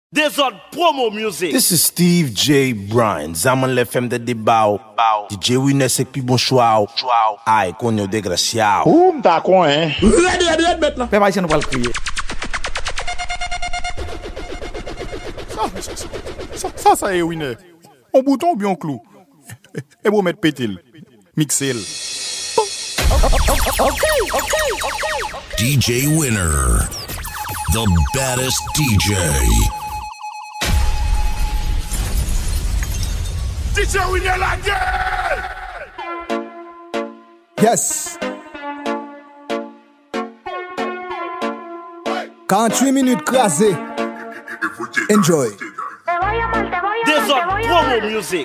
Desert promo music. This is Steve J. Bryan. Zaman l'FM de Dibao. DJ Winnes ek pi bon choix. Ay, konyo desgraciado. M'ta kon, hein? Red maintenant. Fais pas ici, nous va le crier. Ça est Winner. On bouton ou bien on clou? Et vous mettre pétil. Mixel. Okay. DJ Winner. The baddest DJ. DJ Winner la gueule. Yes. 48 minutes crasé. Enjoy. Desert promo music.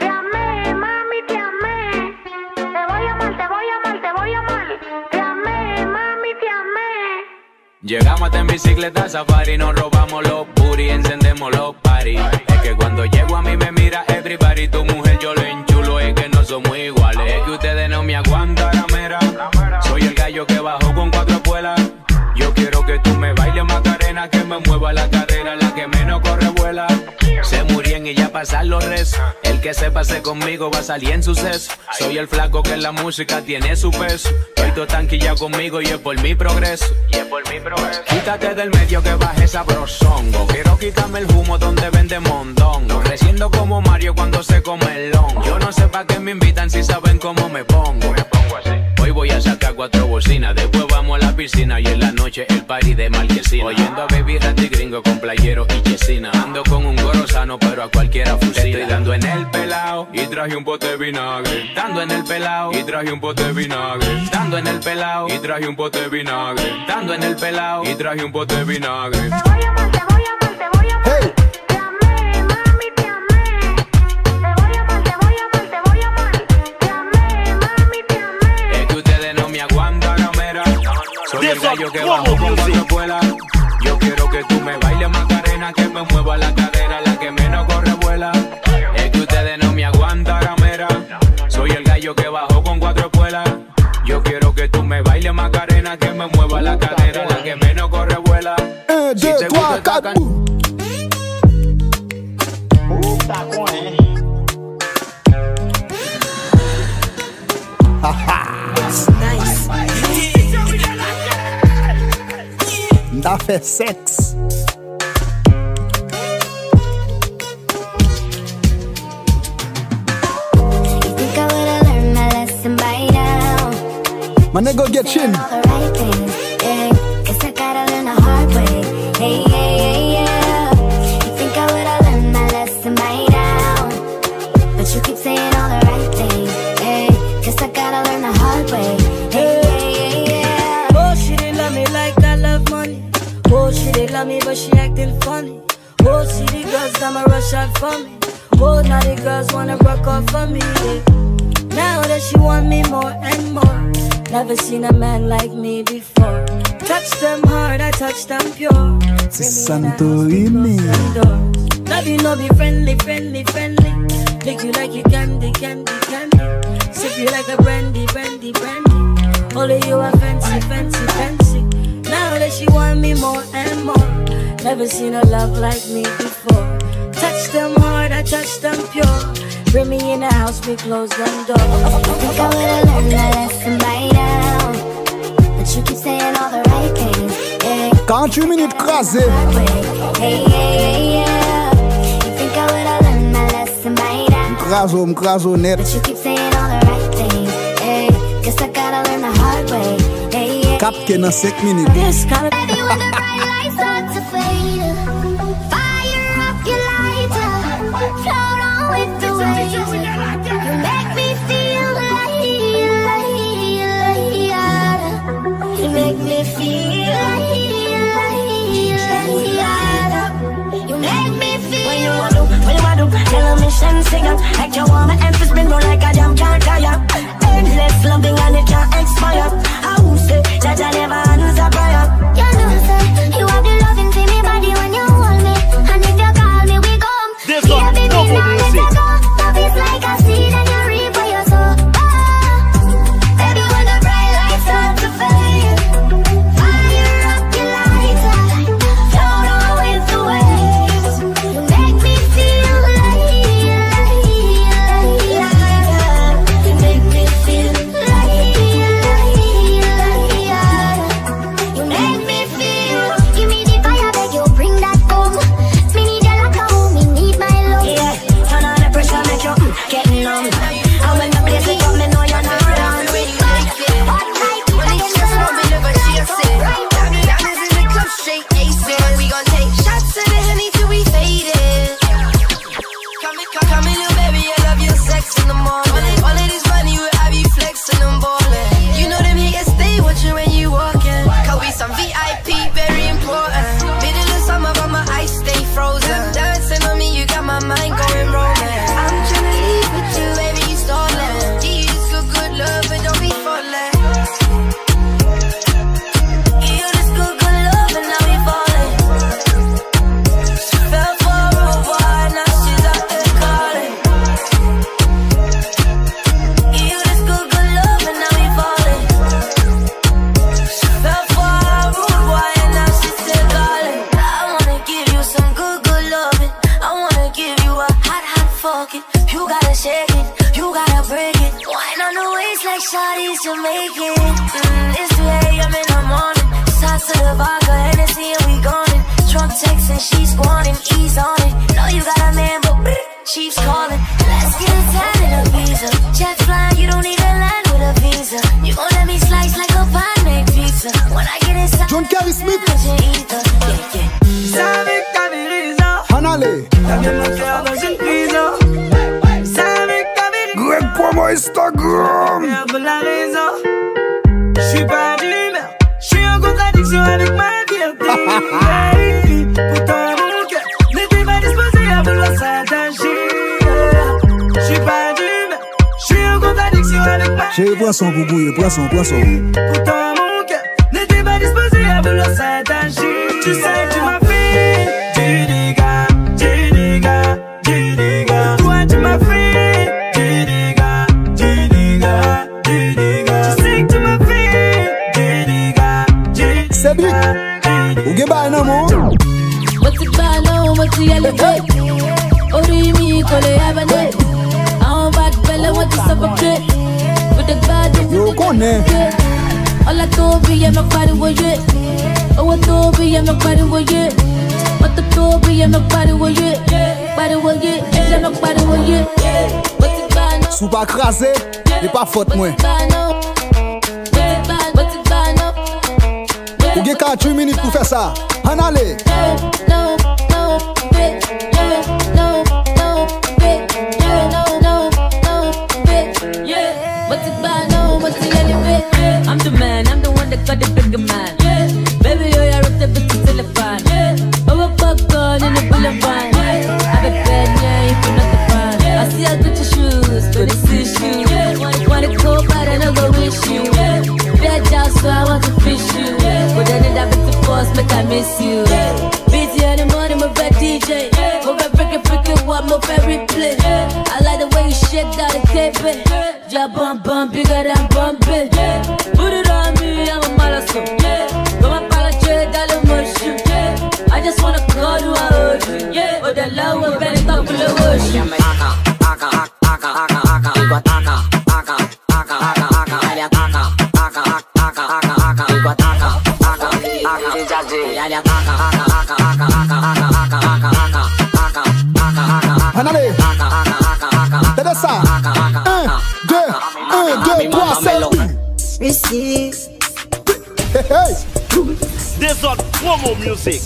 Llegamos hasta en bicicleta safari, nos robamos los booty, encendemos los party. Es que cuando llego a mí me mira everybody, tu mujer yo le enchulo, es que no somos iguales. Es que ustedes no me aguantan la mera, soy el gallo que bajó con 4 espuelas. Yo quiero que tú me bailes Macarena, que me mueva la cadera, la que menos corre vuela. Se murien y ya pasan los res. El que se pase conmigo va a salir en su ses. Soy el flaco que en la música tiene su peso. Estoy todo tanquillado conmigo y es por mi progreso. Quítate del medio que baje sabrosongo. Quiero quitarme el humo donde vende mondongo. Creciendo como Mario cuando se come el longo. Yo no sé pa' qué me invitan si saben cómo me pongo. Hoy voy a sacar 4 bocinas, después vamos a la piscina y en la noche el party de Marquesina. Oyendo a Baby Randy Gringo con playero y yesina. Ando con un gorro sano pero a cualquiera fusila. Estoy dando en el pelao y traje un bote de vinagre. Dando en el pelao y traje un bote de vinagre. Dando en el pelao y traje un bote de vinagre. Dando en el pelao y traje un bote de vinagre. Hey. Soy el gallo que bajo con 4 espuelas. Yo quiero que tú me bailes Macarena, que me mueva la cadera, la que menos corre vuela. Es que ustedes no me aguantan la mera. Soy el gallo que bajó con 4 espuelas. Yo quiero que tú me bailes Macarena, que me mueva la cadera, la que menos corre vuela. 1, 2, 3, 4. M'ta kon, hein? Nice. M'ta fait sexe. My nigga get chin. Guess I gotta learn the hard way. Hey, hey, hey, yeah. You think I would've learned my lesson by now, but you keep saying all the right things. Hey, guess I gotta learn the hard way. Hey, hey, hey, yeah. Oh, she didn't love me like I love money. Oh, she didn't love me but she acting funny. Oh, see the girls come a rush out for me. Oh, now the girls wanna broke off for me. Yeah. Now that she want me more and more. Never seen a man like me before. Touch them hard, I touch them pure. C'est Santorini. Love you, no be friendly. Lick you like you candy. Sip you like a brandy. Only you are fancy. Now that she want me more and more. Never seen a love like me before. Touch them hard, I touch them pure. Bring me in the house, we close them doors. Think I would've learned my lesson by now, but you keep saying all the right things. Yeah. 48 minutes crasé. Hey, hey, hey, yeah. You think I would've learned my lesson by now, M'craso net. but you keep saying all the right things. Hey, guess I gotta learn the hard way. Hey, yeah. Capke dans 5 minutes. This kind of Baby, when the bright lights start to fade, fire up your lighter, float on with the waves. You make me feel like, you make me feel like, you make me feel. When you wanna do, tell me mission sing up. Like you want my emphasis been roll like a jam can't tire. Endless loving and it can't expire. I will say, Jaja never answer prayer. You know, sir, you have the loving for me body when you hold me, and if you call me, we come. This one, Yeah, baby, promo now let music. you go. Love is like a seed and you reap what you sow. Baby, when the bright lights start to fade, fire up your lighter, float on with the waves. You shake it, you gotta break it. Wine on the waist like shawty's Jamaican. It's 2 a.m. in the morning. Shots to the vodka, Hennessy and we gone. Drunk text and she's squanting, ease on it. Know you got a man, but Chief's calling. Let's get a tan and a visa. Jet flying, you don't need a land with a visa. You gon' let me slice like a pie made pizza. When I get inside, John Carey Smith. Savais que t'avais raison. Hanale. T'as bien mon cœur dans une prison. Savais que t'avais raison. Greg Pomo Instagram. Pour la raison. J'suis pas d'humeur. J'suis en contradiction avec ma fierté. Pourtant mon cœur n'était pas disposé à vouloir s'attacher. J'suis pas d'humeur. J'suis en contradiction avec ma fierté. J'ai poisson, boubouille, poisson. Pourtant mon cœur n'était pas disposé à vouloir s'attacher. Tu sais, tu m'as fait du dégât. Toi, tu m'as fait du dégât. Tu sais que tu m'as fait du dégât. Cédric, ou ge ba nan mo? What's it by now? What's the elevate? Orimi, kole abane. I'm back, Bella, what to suffocate? With the bad, Yo konen. all I do be, I'm a party with it. Oh, I do be, I'm a party with it. What the do be, I'm a party with it. Party with it, I'm a party with it. What's it by now? Sou pa krasé, e pa fote mwen. What's it by now? Ou ge 48 minutes pou fè sa. Hanale. No, bitch. No, bitch. No, bitch. What's it by now? What's the elevate? I'm the man, I'm the one that got the bigger man. Baby, yo, I ripped the bitch till the fan. Oh, a popcorn in the boulevard. I be bad, yeah, you put nothing fine. I see I got your shoes, but it's issue. Wanna go bad and I go wish you. Bad job, so I want to fish you. But then it happened to force, make I miss you. Busy in the morning, my bad DJ. Over break it, one more favorite play. I like the way you shake down the cape. Yeah, bum, bigger than bumping. Put it on me, I'm a malasso. Go my apology, dollar motion. I just wanna call you out. Oh, the love will better talk for the ocean. Hanale. Tede sa. 1, 2, 3, 7. Receive. Hey. This on promo music.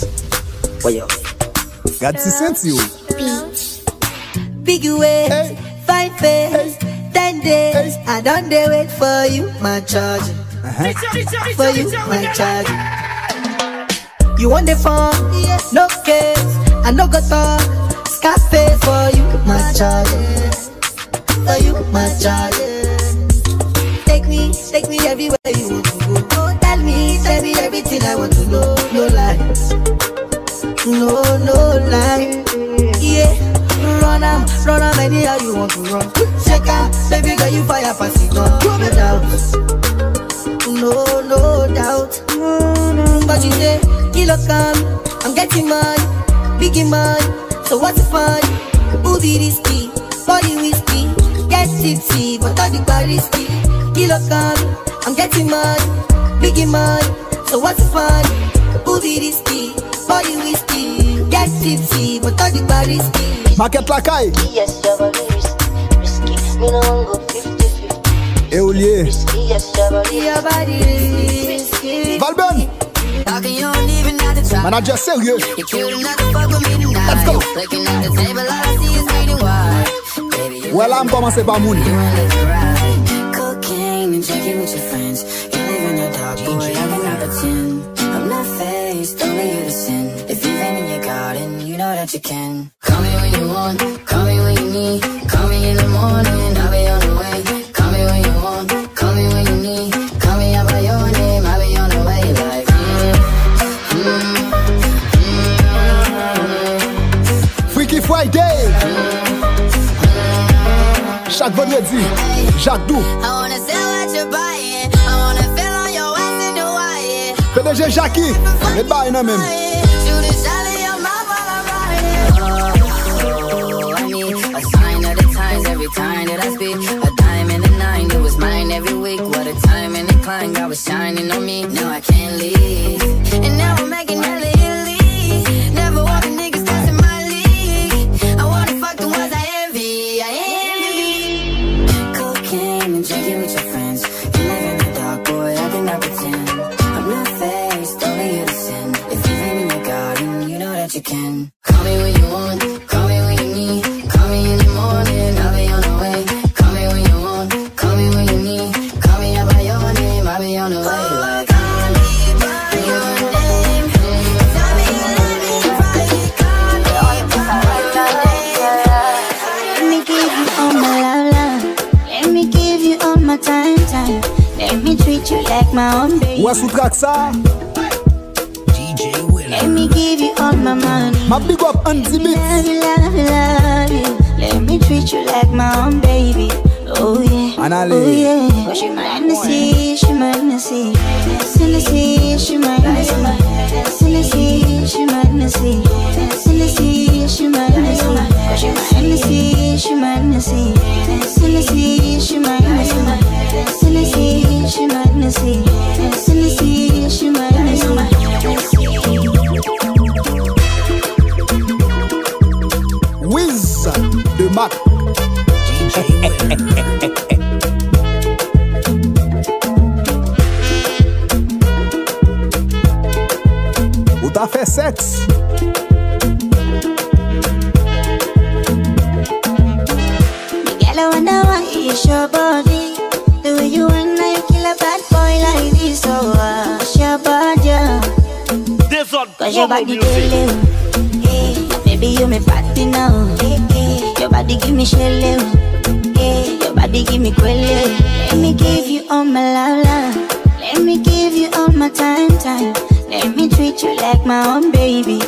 Gade si senti yo. Big ways, Hey. fine face, 10 days. Hey. I don't dare wait for you, my charger. For you, my charger. You want the phone? No case. I no go talk. Scarface for you, my charger. For you, my charger. Take me everywhere you want to go. Tell me everything I want to know. No lies. No lie. Yeah, run am anyhow you want to run. Check out, baby girl, you fire pass it on. No doubt, no doubt. But you say, kilo come, I'm getting money, biggie money. So what's the fun? Booty risky, body whiskey, get tipsy, but all the bar risky. Kilo come, I'm getting money, biggie money. So what's the fun? Booty risky, body whiskey, get tipsy, but all the bar risky. Market la kay. Yes, you're very risky. Me no go 50-50. E ou liye. Yes, you're very Your body risky. Valben. Talking, you don't even have to try. Manager sérieux. You're cute enough to fuck with me tonight. Let's go. Looking at the table, all I see is green and white. Baby, you Ou la m komanse pa moun. wanna live right. Cocaine and drinking with your friends. You live in the dark, boy, I cannot pretend. I'm not faced, only you to sin. If you've been in your garden, you know that you can. Call me when you want, call me when you need. Call me in the morning, I'll be on the way. Call me when you want, call me when you need. Call me out by your name, I'll be on the way. Like, Freaky Friday. Chaque vendredi. Jacques Dou. I wanna sell what you're buying. I wanna feel on your ass in Hawaii. PDG Jackie. Met ba nan men. Shoot a shot in your mouth while I'm riding. Oh, I need a sign of the times every time be a dime and a nine. It was mine every week. What a time and a climb. God was shining on me. Now I can't leave. And now I'm making hella Italy. Never want the niggas that's in my league. I wanna fuck the ones I envy. I envy. Cocaine and drinking with your friends. You live in the dark, boy. I do not pretend. I'm not faced, only here to sin. If you live in your garden, you know that you can. Call me when you want, call me when you need. Call me in the morning, I'll be on the way. Call me when you want, call me when you need. Call me out by your name, I'll be on the way. Like, call me by your name. Tell me you love me right. Call me by your name. Let me give you all my love. Let me give you all my time. Let me treat you like my own baby. What's with Kaksa? DJ Winner. Let me give you all my money. My big up on the beat. Love you. Let me treat you like my own baby. Oh yeah, Anale. oh yeah. But she might not see, she might not see. Since she might not see. Since she might not see. Since she might not see. But she might not see, she might not see. Since she might not see. Since she might not see. Since she might not see. Wiz de Mac. DJ Winner. Ou t'as fait sexe? Girl, I wonder why it's your body. The way you want, now you kill a bad boy like this. So wash your body, yeah. This on Cause your Promo body Music. kill hey, baby, you me party now. Hey, your body give me shell. Hey, your body give me quelle. Let me give you all my love. Let me give you all my time. Let me treat you like my own baby.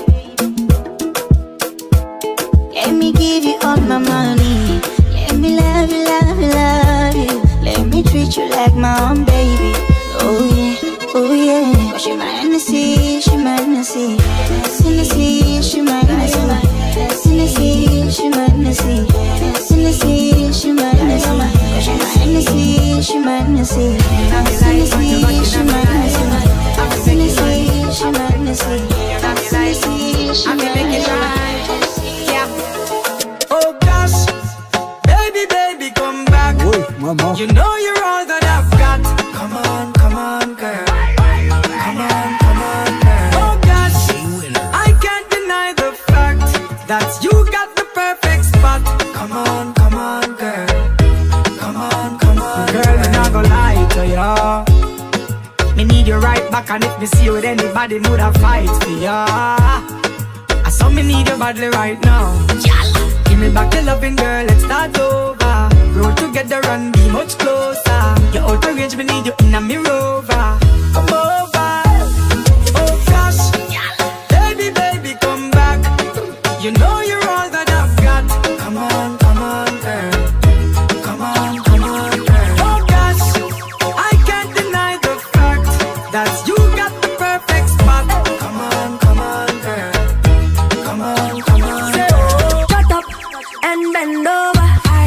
Let me give you all my money. Let me love you. Let me treat you like my own baby. Oh yeah. Cause she might not see, she might not see. Since she might not see. Since she might not see. Since she might not see. Cause she might not see, she might not see. Since she might not see. Since she might not see. Since she might not see. Yeah. Oh gosh, baby, come back. Oi, mama. You know you're all that I've got. Come on, girl. Come on, girl. Oh gosh, I can't deny the fact that you got the perfect spot. Come on, girl. Come on, girl. Me not gonna lie to ya. Me need you right back, and if me see you with anybody, would I fight for ya? I saw me need you badly right now. Give me back your loving, girl, let's start over. Roll together and be much closer. You're out of range, me need you in a me rover. Come over. Oh gosh, baby, come back. You know you're all that I've got. Come on, girl. Come on, girl. Oh gosh, I can't deny the fact that you got the perfect spot. Come on, girl. Come on. Say, oh. Shut up and bend over.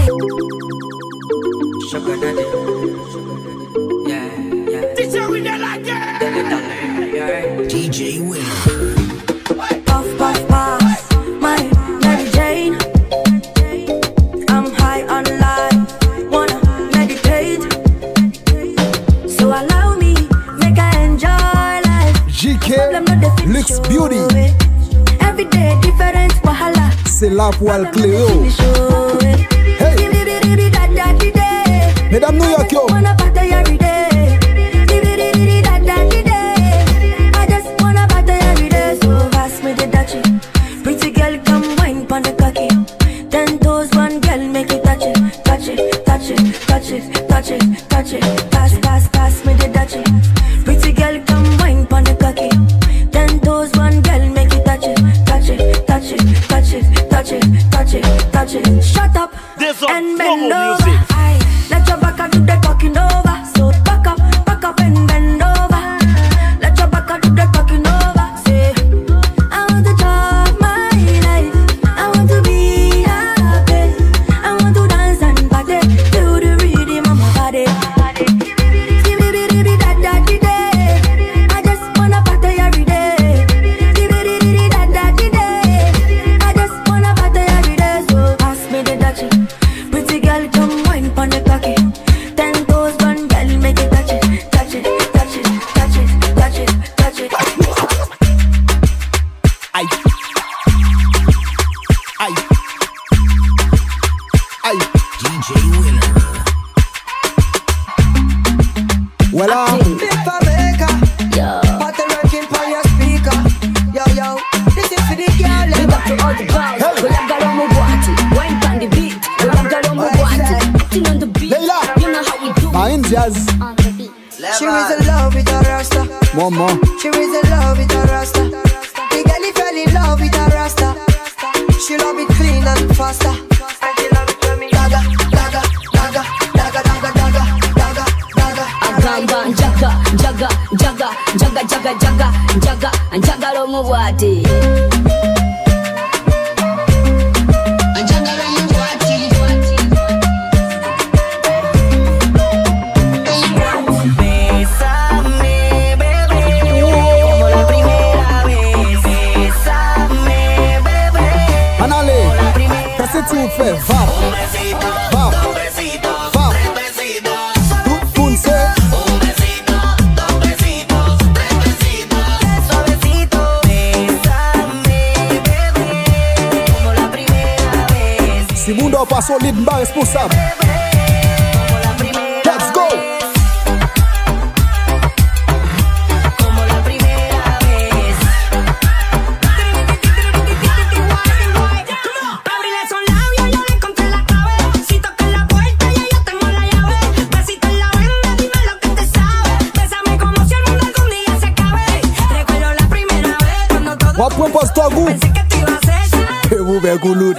Sugar daddy. Yeah. DJ Winner like that. DJ Winner. Puff, my Mary Jane. I'm high on life, wanna meditate. So allow me, make I enjoy life. JK, Lux Beauty. Every day different wahala. C'est là pour le Cléo. Hey. Mesdames New York, yo. I just wanna party every day. So pass me the Dutchie. Pretty girl, come wine pon the cocky. 10 toes, one girl, make it touch it. Pass me the Dutchie. Pretty girl, come wine pon the cocky. 10 toes, one girl, make it touch it. Shut up This on and bend Promo over. Music. Aye. Let your back do the talking over. So back up and bend over. Let your back do the talking over. Say, I want to talk my life. I want to be happy. I want to dance and party. DJ Winner. Well, Party ranking for your speaker. Yo, yo, this is for the girl. Big up to all the boys. Go like girl on my watty. Wine on the beat. Go like girl on my watty. Acting on the beat. Leila. You know how we do. Marine Jazz. She is in love with a rasta. Mama. She is in love with a rasta. The girl fell in love with a rasta. She love it clean and faster. And she love it when me daga, daga, daga, daga, daga, daga, daga, daga. Agamba jaga, jaga, jaga, jaga, jaga, jaga, jaga, and jaga lo mu wati. Tu fais vap, vap, vap. Tout foule c'est si mundo pas solide, pas responsable. Let's go. Wapwen pas to goût. Et vous verrez goulout.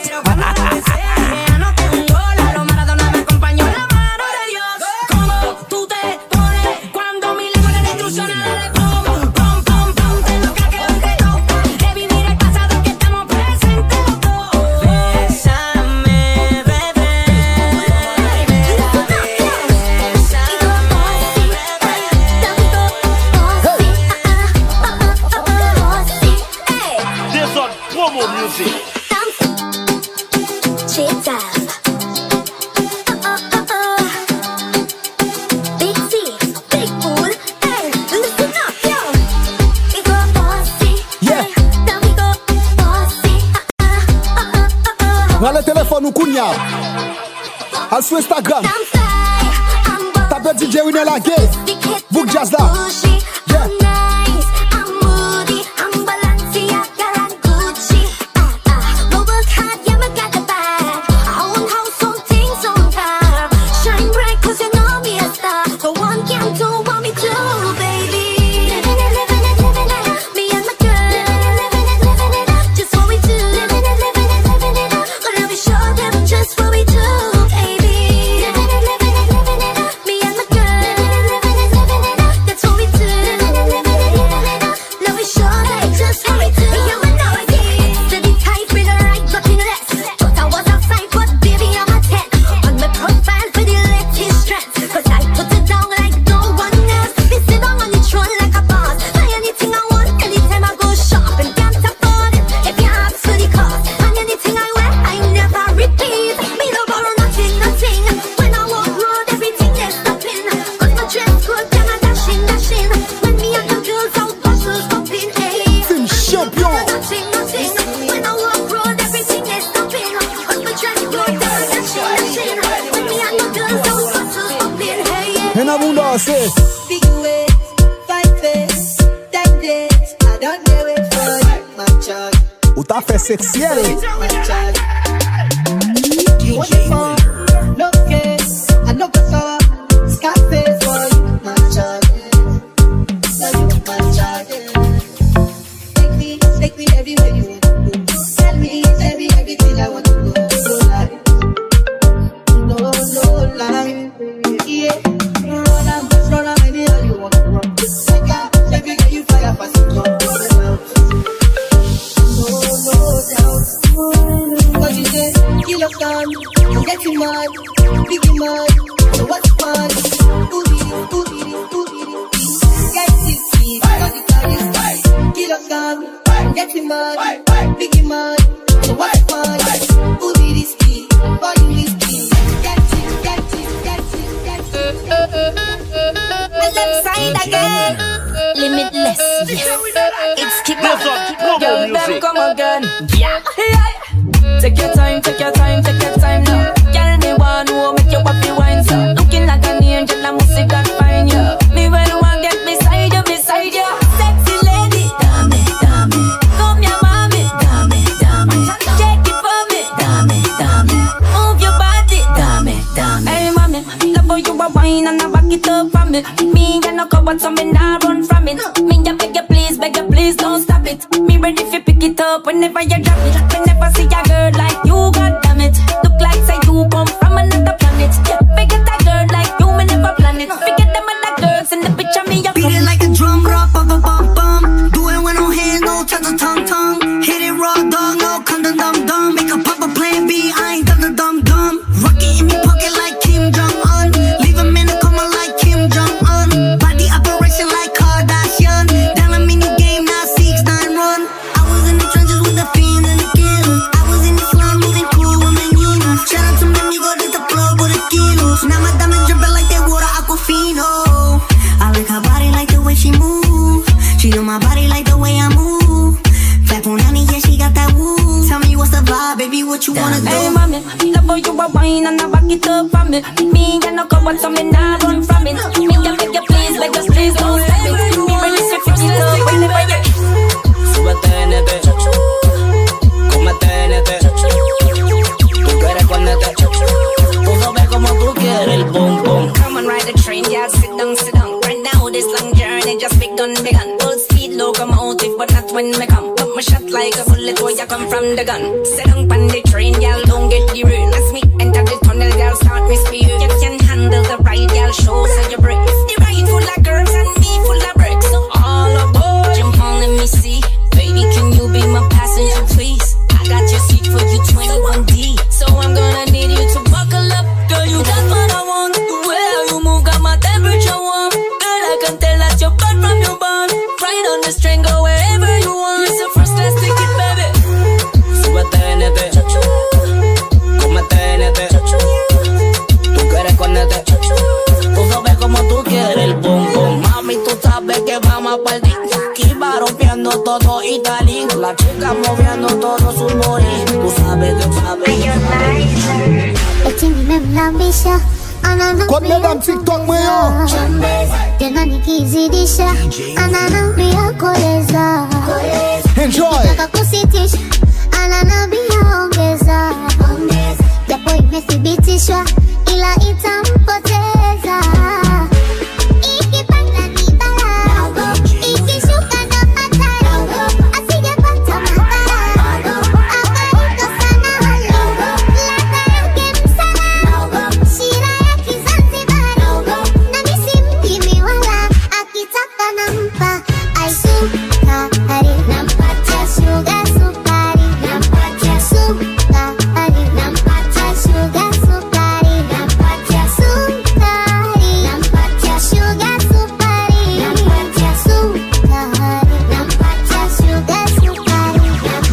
Le téléphone ou Kounia. Al sur Instagram. Tape DJ Winner la gay. Book Jazz là. Yeah. Big way, 5 days, 10 days. I don't do it for you, my child. Ou t'as fait sexuel. You want it for no case, I know for sure. Scarface for you, my child. Love you, my child. Take me everywhere you want to go. Tell me everything I want to know. No lie, yeah. Run anyhow you want to run. Let me get you fire fast. No doubt. What you say? Kill your gun. I'm getting mad. Biggie mad. So what's fun? Get this beat. Kill your gun. I'm getting mad. Biggie mad. So what's fun? Who be this beat? Volume this beat. Get it. Left side again. Limitless, yes. It's kick off. Girl, them come again. Yeah. Take your time now. Girl, me want to make your body wine, so looking like an angel, I must see God find you. Me when you want get beside you, sexy lady. Dame, dame, come here, mommy. Dame, dame, shake it for me. Dame, dame, move your body. Dame, dame. Hey, mommy, love how you a wine and I back it up from me. Me and no coward, so me nah run from it. Me ya beg you please, don't stop it. Me ready if you pick it up whenever you drop it. Me never see a girl like you, god damn it. Look like say you come from another planet. Yeah, forget that girl like you, me never plan it. Forget them other girls in the picture, me ya beat it like a drum, rock, bum, bum, bum, bum. Do it with no hands, no touch, tongue, tongue. Hit it raw, dog, no condom, dum, dum. Make a pop a plan B, I ain't done the dumb, dumb. Rock it in me pocket like Kim Jong-un. Leave him in a coma like Kim Jong-un. Body operation like Kardashian. Down a mini game, now 6-9 run. I was in the trenches with the fiend and the killers. I was in the slum moving cool women, you know. Shout out to me, go to the club with the kilos. Now my diamonds dripping like they water Aquafino. I like her body like the way she move. She know my body like the way I move. Fat Punani, yeah, she got that woo. Tell me what's the vibe, baby, what you wanna do? Hey, mommy, love how you a wine and I back it up from me. Me and no coward, so me nah run from it. Me ya beg you please, don't stop it. Me ready to pick it up whenever you. Súbete en este, cómete en este. Tú quieres con este, tú sabes como tú quieres el bom bom. Come on, ride the train, yeah, sit down. Right now, this long journey just begun. Full speed locomotive, but not when me come. Put my shot like a bullet where you come from the gun. Sit down on the train, y'all don't get the ruin. As me enter the tunnel, y'all start me speed. You can handle the ride, y'all show so you break. The ride full of curves and me full of bricks. So all aboard, jump on, let me see. Baby, can you be my passenger, please? I got your seat for you 21D. So I'm gonna need you to buckle up. Girl, you got what I want. The way you move got my temperature warm. Girl, I can tell that you're bad from your bond. Right on the string, go wherever you want. It's a first class ticket, baby. Súbete en este, cómete en este. Tú quieres con este, tú sabes como tú quieres el bom bom. Mami, tú sabes que vamos a partir. Aquí va rompiendo todo Italy. La chica moviendo todo su body. Tú sabes, tú sabes. Madame TikTok moyo tena nikizidisha ananambia koleza enjoy nataka kusitisha ananambia ongeza japo imethibitishwa ila itampoteza ikipanda ni bala ikishuka ndo hatari asijepata madhara akaiko sana ladha yake msala shira ya Kizanzibari na misi mjimi wala akitaka nampa aisukari nampatia sugar sukari nampatia sukari nampatia sugar sukari nampatia sukari nampatia sugar sukari nampatia sukari nampatia sugar sukari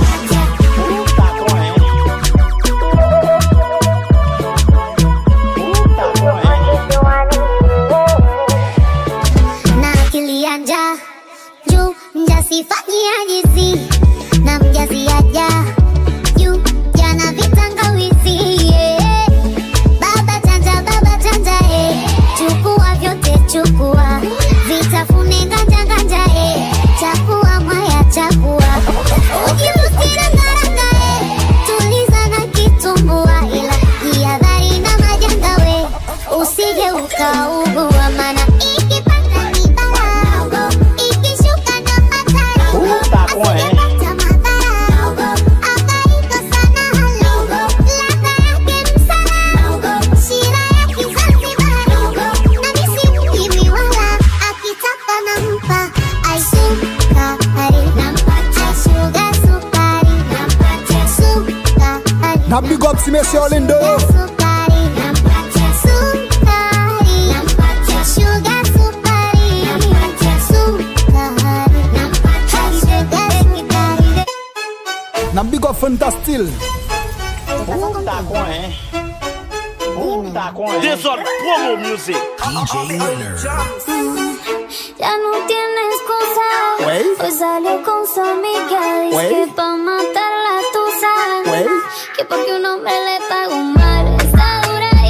na akili ya njaa juu mjasifanyia jizi na mjazi aja juu jana vitangawizi yeah. Baba chanja chukua vyote chukua vitafune nganja chakua mwaya chakua ujibustira ngaranga tuliza na kitumbua ila jihadhari na majanga we usije ukaugua mana ikipanda ni bala ikishuka ndo hatari asijepata madhara akaiko sana ladha yake msala shira ya Kizanzibari na misi mjimi wala akitaka nampa aisukari nampatia sugar sukari nampatia sukari na big up si monsieur Lindo sukari nampatia sukari nampatia sugar sukari nampatia sukari nampatia sugar sukari na big up Fantastil Desordre Promo Music. DJ Winner. ya no tiene excusa. Hoy salió con su amiga. Dice que pa' matar la tusa. Que porque un hombre le pagó mal. Está dura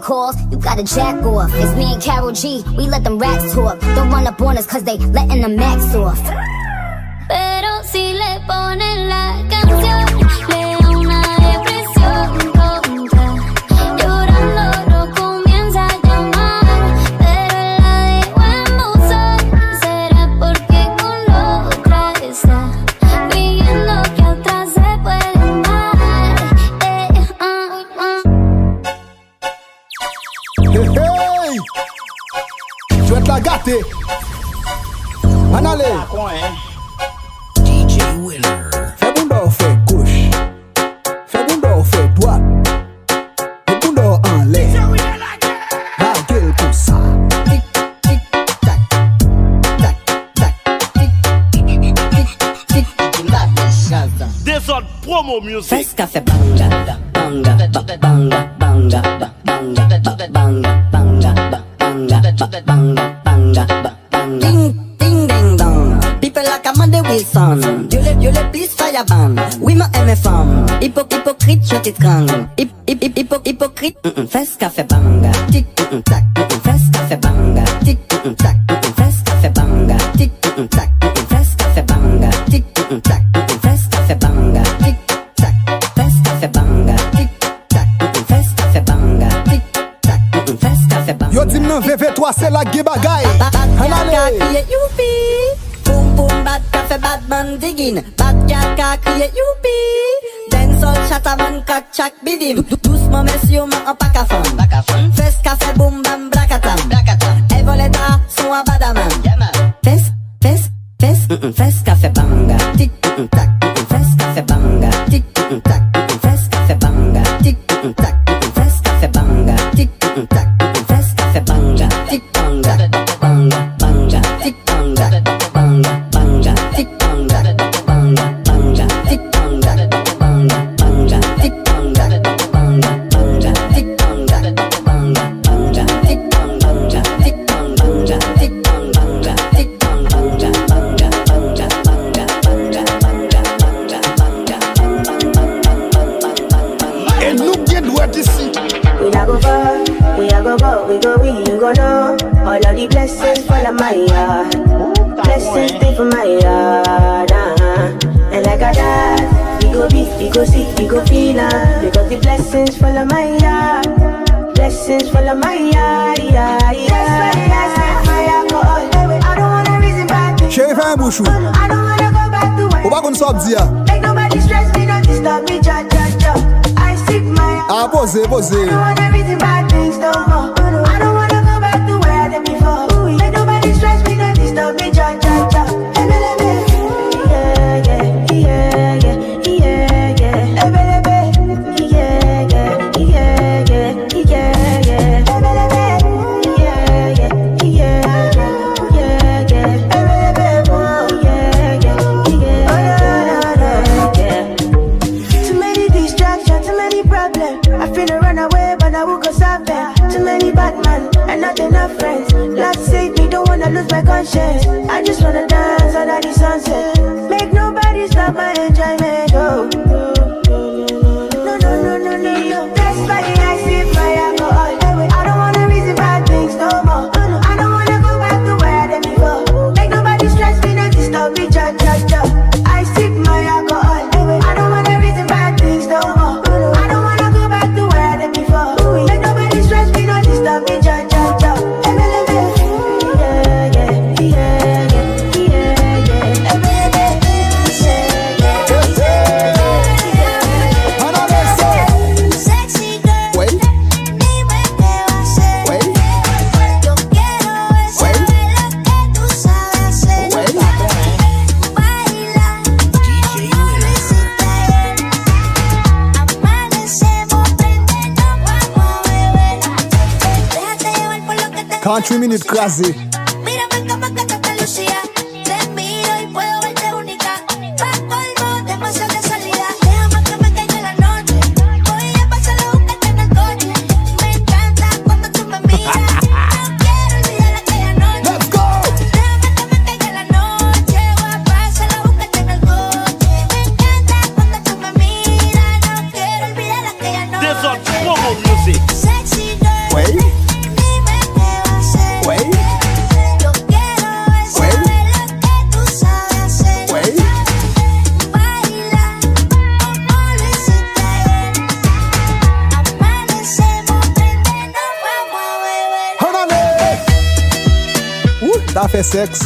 calls, you gotta jack off. It's me and Karol G, we let them rats talk. Don't run up on us cause they letting the max off. Pero si le ponen la canción, le da una depresión tonta. Llorando no comienza a llamar, pero la dejo en buzón. Será porque con la otra está pidiendo que otra se puede amar. Hey, hey! Je vais te la gâter. Manale. DJ Winner. Fais bon d'or, fais gauche. Fais bon d'or, fais droite. Fais bon d'or en l'air. La gueule pour ça. Tic, tic, tac. Tac, tac. Tic, tic, tic, tic. Desert promo music. Fresca fait banga, banga, banga, banga, banga, banga, banga, banga, banga, banga, banga. Ding, ding, ding, dong. People like Amanda Wilson. You le please fire ban. Oui, ma aime femme. Hypocrite, je t'étrangle. Hypocrite, fresca fait banga. Tic, tac, fresca fait banga. Tic, tac, fresca fait banga. Tic, tac, fresca fait banga. Tic, tac, fresca fait banga. Tic, tac, fresca fait banga. Tic, tac, fresca fait banga. Tic, tac, fresca fait banga. Yo dis non, VV3 c'est la gay bagay. Anale. Youpi. Boom boom bad café bad man digging. Bad gal ka crier youpi. Dancehall chataman kak chak bidim. Doucement messieurs man en pack à fond. Fes café boom bam blakatam. Evoleta son a badaman. Fes café banga. Tic tac. Fes café banga. Tic tac. Fes café banga. Tic tac. Fes café banga. Tic tac. Fes café banga. Tic banga. Banga banga. Tic banga. Banga banga. Tic banga. Banga banga. Tic banga. Banga banga. Tic banga. Banga banga. Tic banga. Banga banga. Tic banga. Tic banga. Tic banga. Tic banga. Banga banga. Et nous bien droit ici. We a go far, we a go go, we go know. All of the blessings fall on my yard. Blessings stay for my yard. And like I died, we go beat, we go see, we go feel because the blessings fall on my yard. Blessings fall on my yard. Yeah, yeah. That's why I set my alcohol. I don't wanna reason bad things. Chérie, fais un bouchou. I don't wanna go back to where. Ou pas qu'on soit dire. Make nobody stress me, don't disturb me, ja. I seek my. Ah, posez. I don't wanna reason bad things no more. I don't wanna go back to where I did before. Make nobody stress me, don't disturb me, ja. Too many distractions, too many problems. I finna run away, but I will go solve them. Too many bad men and not enough friends. Lord save me, don't wanna lose my conscience. I just wanna dance under the sunset. Make nobody stop my enjoyment. Oh. No. That's why I sip my alcohol. I don't wanna reason bad things no more. I don't wanna go back to where I did before. Make nobody stress me, not disturb me, ja. I sip my alcohol. I don't wanna reason bad things no more. I don't wanna go back to where I did before. Make nobody stress me, not disturb me, ja. Country minute crasé. Mírame cómo que te lucía. Te miro y puedo verte única. Pa' colmo, demasiado de salida. Déjame que me caiga la noche. Voy a pasar a buscarte en el coche. Me encanta cuando tú me miras. No quiero olvidar aquella noche. Let's go. Déjame que me caiga la noche. Voy a pasar a buscarte en el coche. Me encanta cuando tú me miras. No quiero olvidar aquella noche. Desert promo music. Sexy girl. fait sexe.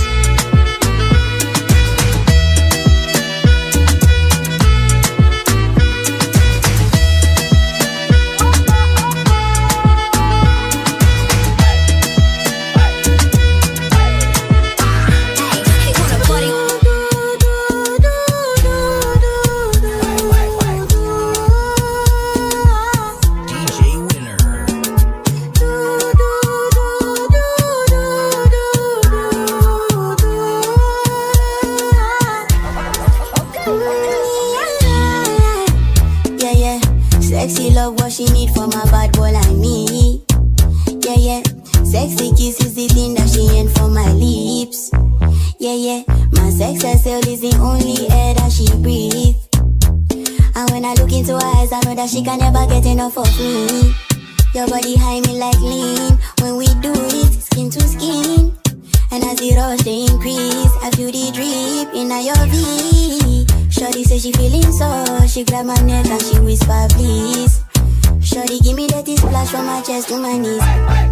Sexy love what she need from a bad boy like me. Yeah, yeah. Sexy kiss is the thing that she ain't for my lips. Yeah, yeah. My sex herself is the only air that she breathes. And when I look into her eyes, I know that she can never get enough of me. Your body high me like lean. When we do it, skin to skin. And as the rush they increase, I feel the drip in your V. Shorty say she feeling so, she grab my neck and she whisper please. Shorty give me that splash from my chest to my knees.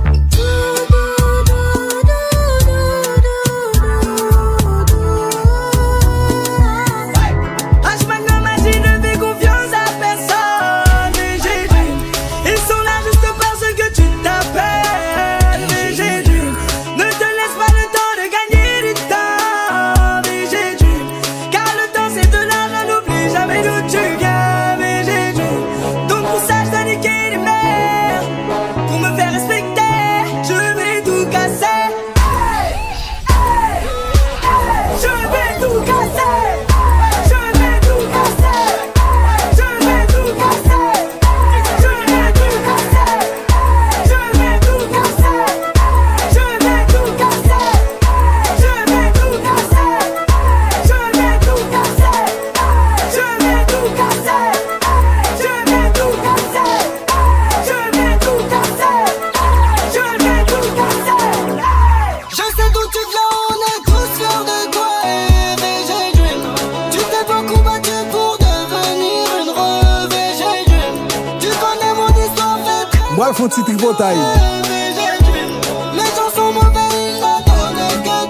Moi, le fond de tripotaille. Les gens sont mauvais, ils n'attendent que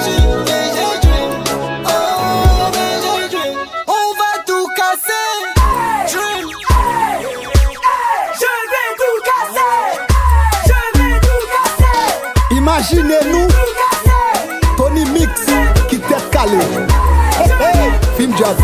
on va tout casser. Dream. Je vais tout casser. Je vais tout casser. Imaginez-nous Tony Mix qui t'est calé. Hey, hey, film job.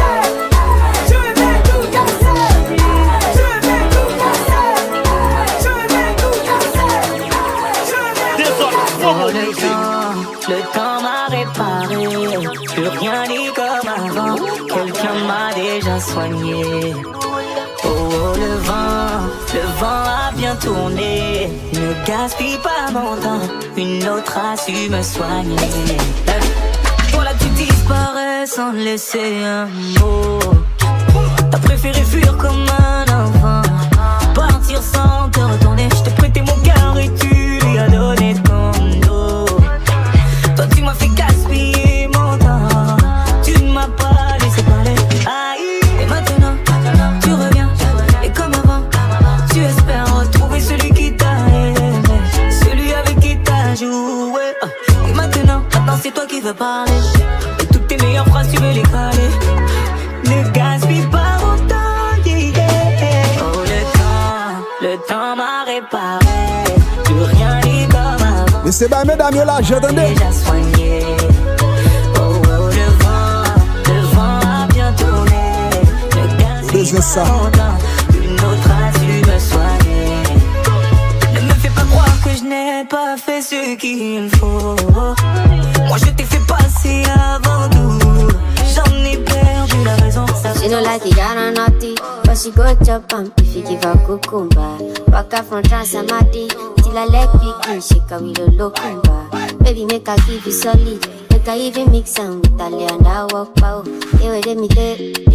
Le temps m'a réparé, plus rien n'est comme avant. Quelqu'un m'a déjà soigné. Oh, oh, le vent a bien tourné. Ne gaspille pas mon temps, une autre a su me soigner. Voilà, tu disparais sans laisser un mot. T'as préféré fuir comme un enfant, partir sans te retourner. Je t'ai prêté mon cœur et tu lui as donné ton dos. Toi tu m'as fait gaspiller mon temps, tu ne m'as pas laissé parler. Aïe, et maintenant tu reviens, et comme avant tu espères retrouver celui qui t'a aimé, celui avec qui t'as joué. Et maintenant c'est toi qui veux parler, et toutes tes meilleures phrases tu veux les caler. Ne gaspille pas mon temps, yeah. Oh le temps m'a réparé, plus rien n'est comme avant. Et c'est bien mesdames yo là, j'entendais. Déjà soigné. Oh, oh, le vent a bien tourné. Ne gaspille pas mon temps, une autre a su me soigner. Ne me fais pas croire que je n'ai pas fait ce qu'il faut. Moi je t'ai fait passer avant tout, j'en ai perdu la raison. She don't like it, I don't naughty, but she go chop and if you give her cucumber. Walk her from Transamadi, till I leg begin, shake her with a locumba. Baby make her give you solid, make her even mix am with a lay and I walk pow. Hey, wait, let me tell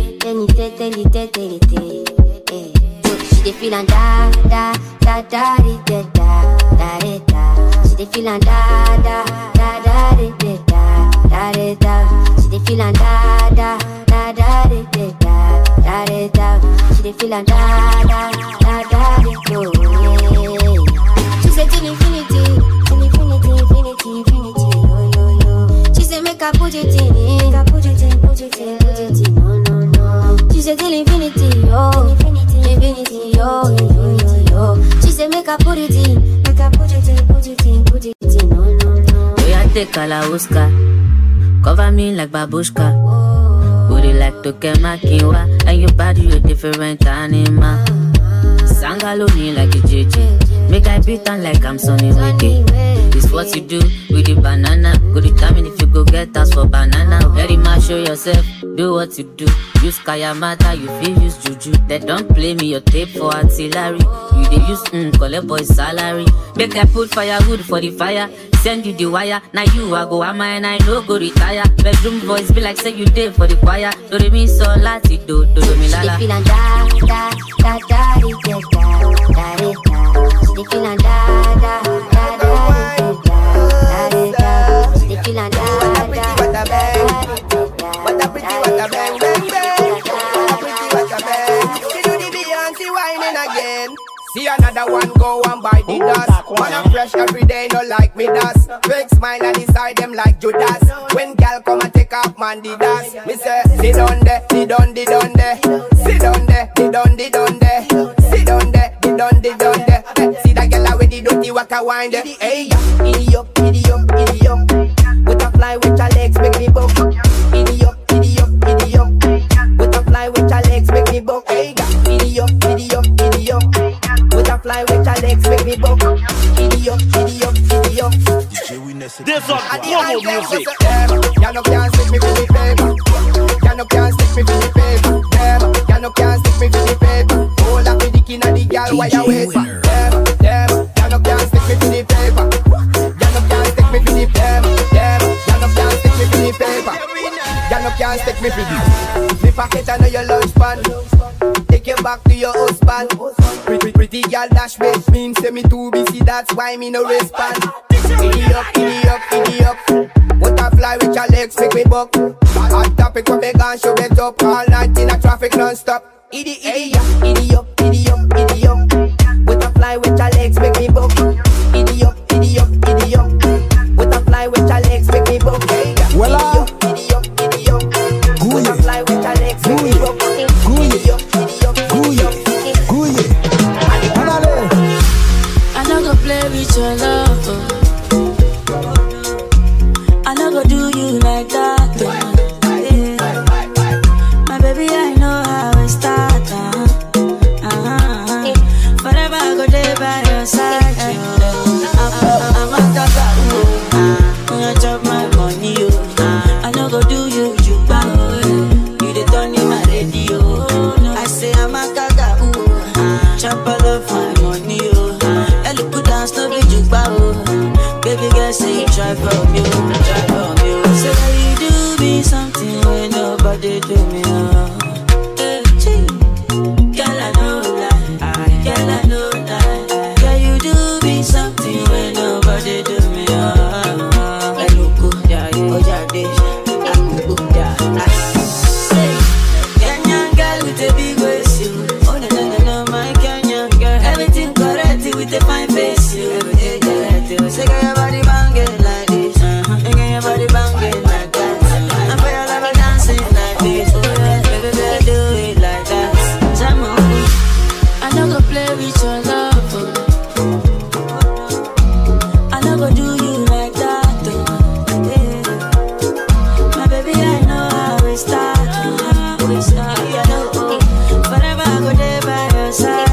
she dey feelin' da da da da da da da da da. She dey feelin' da da da da da da da da. She dey feelin' da da da da da da da da. She dey feelin' da da da da da. She said till infinity, till infinity, infinity, infinity. Oh yo yo. I put it in. Put it in. No, no, no. She said till infinity, oh, infinity, oh, yo. She said make I put it in. Put it in. No, no, no. We are take Kalauska, cover me like babushka. Booty like Tokemakiwa, and your body a different animal. Sangalo me like a JJ, make I beat on like I'm Sonny Wiki. It's what you do with the banana. Go determine if you go get us for banana. Very much show yourself, do what you do. Use Kayamata, you feel use Juju. They don't play me your tape for artillery. You they use collect boy salary. Make I put firewood for the fire. Send you the wire. Now you I go ama and I no go retire. Bedroom voice be like say you did for the choir. Do they mean so lati do me lala. She feelin' da da da da da da da. She feelin' da da da da da da. She feelin' da da da da da. What a pretty, what a bang, bang, bang. What a pretty, what a bang. She do the Beyonce whining again. See another one go and buy the dust. Man, I'm fresh every day, no like me dust. Fake smile and inside them like Judas. When gal come and take off man the dust. Me say, sit down there, sit down there. Sit down there, sit down there. Sit down there, sit down there. See that gal with the dirty waka wind. Hey, idiot. With a fly with your legs make me buck. Idiot. With a fly with your legs make me buck. Hey, idiot. With a fly with your legs make me buck. Idiot. This on promo music. Ya no can't stick me for the paper. Ya no can't stick me for the paper. Ya no can't stick me for the paper. Hold up with the king of the girl while you wait for. Ya no can't stick me for the paper. Ya no can't stick me for the paper. Ya no can't stick me for the paper. Ya no can't stick me for the. Me pocket I know your lunch pan. Take you back to your husband. Pretty girl dash me. Mean say me too busy, that's why me no respond. Idiot. What a fly with your legs make me buck. Hot topic when me gone show it up. All night in a traffic non-stop. Idiot. What a fly with your legs make me buck. Idiot. What a fly with your legs make me buck. Idiot. What a fly with your legs make me buck. I no go play with your love. I no go do you like that. Yeah. My baby, I know how it start. Forever I go there by your side. I'm a tata. You chop my money. I no go do you back. You the turn in my radio. I say I'm a tata. Chop all of my money. No be jukba, baby girl say you try from you. Say that you do me something when nobody do me. Girl I know that. Girl you do me something when nobody do me. Kenyan girl with a big waist, you. Oh no, my Kenyan girl. Everything correct with a fine face. Say get your body banging like this, get your body banging like that. And for your love dancing like this, baby, do it like that. I no go play with your love. I no go do you like that. My baby, I know how we start. Yeah, no, forever I go there by your side.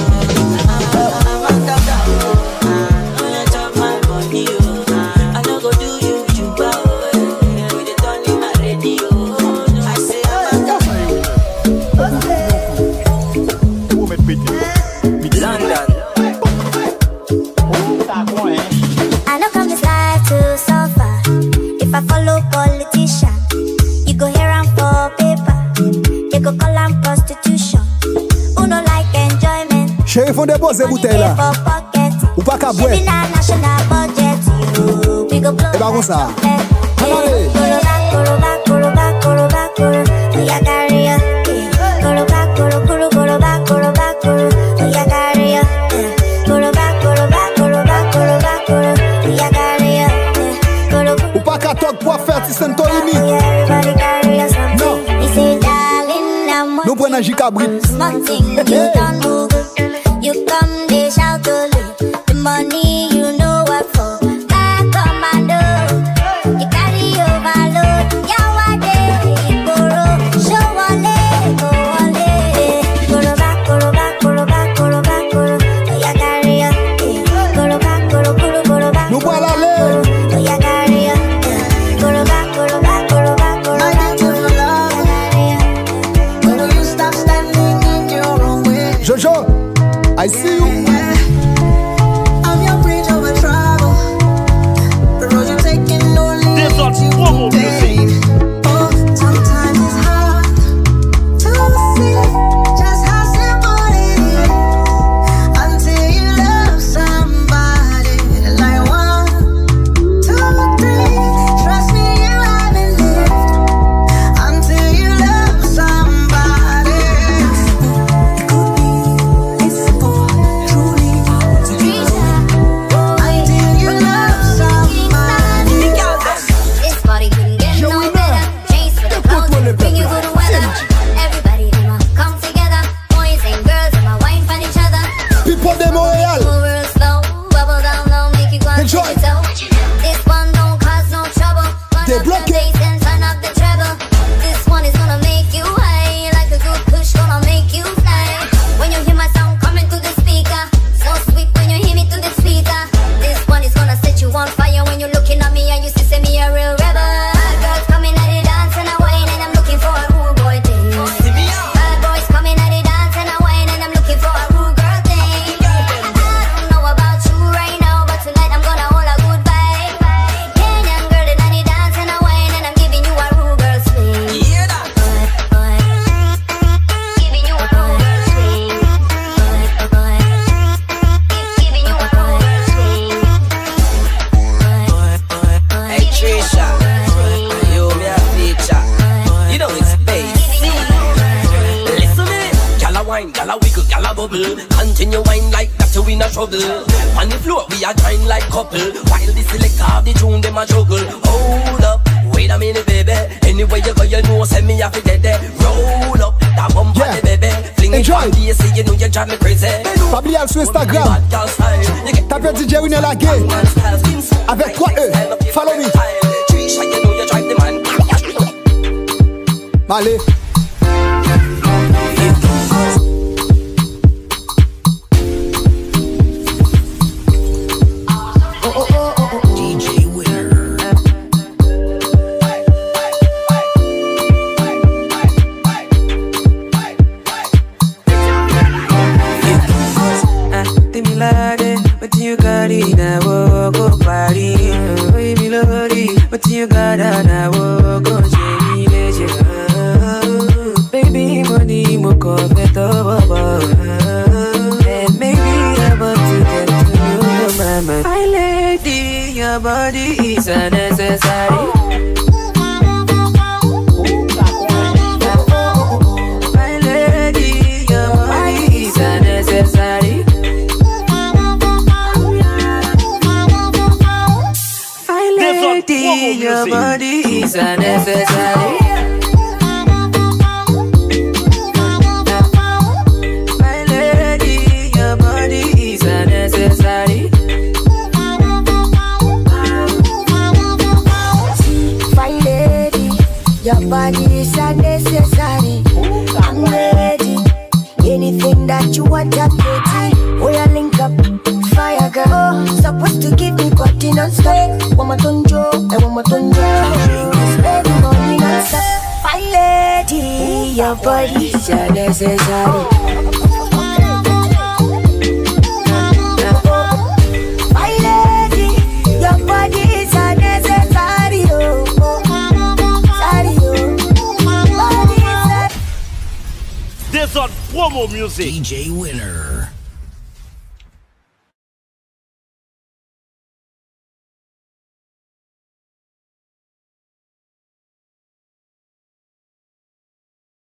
Chéri font déposer bouteille là. Ou pas qu'à boire. Et bah comme ça. Allez. Ou pas qu'à toc pour faire Tissenton Falloni. Non. Nous prenons Jicabri. You come, they shout to leave. The money, you know what for. I commando, you carry overload. Yawade, Goro, show one leg, go one leg. Goro back, goro back, goro back, goro back, goro. Ya carry up, goro back, goro, goro, goro back. Nous prenons la lèvre. Ya carry up, goro back, goro back, goro back, goro back. Jojo, I see you. I'm your bridge over trouble. The road you're taking only leads you to pain. Oh, sometimes it's hard to see just how simple it is until you love somebody like 1, 2, 3. Trust me, you haven't lived until you love somebody. This body couldn't get no better. Chase for the clouds, bring you good weather. Everybody, them all come together. Boys and girls, them all wine for each other. People de Montréal. Move real slow, bubble down low, make you go and Enjoy. it out. This one don't cause no trouble. Turn up the bass and turn up the treble. This one is gonna make you high, like a good push, gonna make you fly. When you hear my sound coming through the speaker, so sweet when you hear me through the speaker. This one is gonna set you on fire when you're looking at me and you see me a real rebel. Bad girls coming at the dance and I whine and I'm looking for a rude boy thing. Bad boys coming at the dance and I whine and I'm looking for a rude girl thing. I don't know about you right now, but tonight I'm gonna hold a good vibe. Kenyan girl in the dance and I whine and I'm giving you a rude girl swing. Giving you a rude girl swing. Giving you a rude girl swing. Hey Trisha, you me a feature. You know it's basic. Listen me, gyal a wine, gyal a wiggle, gyal a bubble. Continue wine like that till we not trouble. On the floor we a join like couple. While the selector of the tune them a juggle. Hold up, wait a minute baby. Anyway you go you know send me a fi dead. Roll up, that bump on the baby. Fling it on the AC, you know you drive me crazy. Fabien sur Instagram. Tapez DJ Winner la gay. Avec 3 E. Follow me. Trisha, you know you drive the man. Allez. DJ Winner. Demi lade, but you got it, I walk up party. Baby lordy, but you got it, I walk up Jenny Leisure. Baby money, mo coffee to baba. And maybe I'm about to get to know your mama. My lady, your body is unnecessary. My lady, your body is unnecessary. Your body is unnecessary. My lady, your body is unnecessary. My lady, your body is unnecessary. I'm ready. Anything that you want, I'm ready. We are link up, fire girl. Supposed to give me body non-stop. One more tonjo, and one more tonjo. Spend money non-stop. My lady, your body is unnecessary. My lady, your body is unnecessary. This on promo music. DJ Winner.